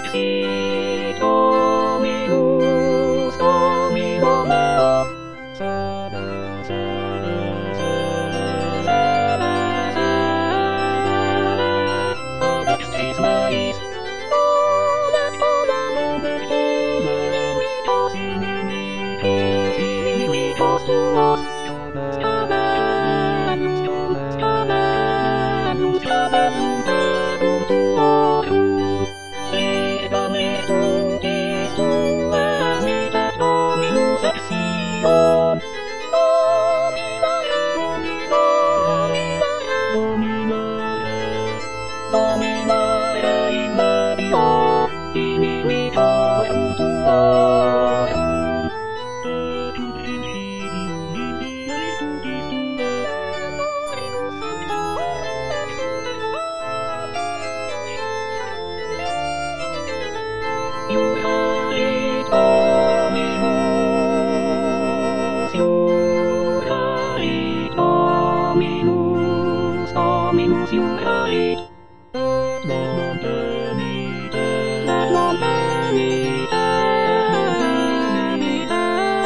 Exit Dominus Domino meo. Backstage mais. Dominare in medio, inimico tuorum. Iurarit Dominus, iurarit Dominus, Dominus iurarit. Non venite, non venite, venite,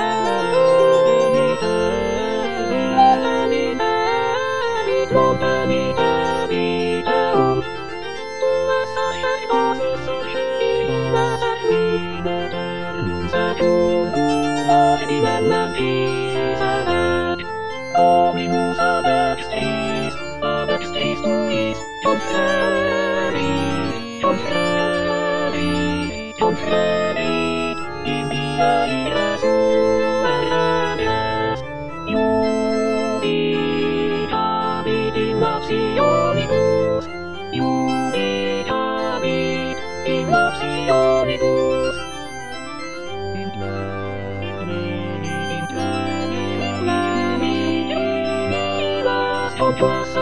non venite, viteum. Tua sacerdosis succida, sacrine terminum secundum, edimem pisadet. Dominus ab extris tuis, conferi, in via resurrectionis, iubicavit in lapsionibus, iubicavit in lapsionibus. In pleni, las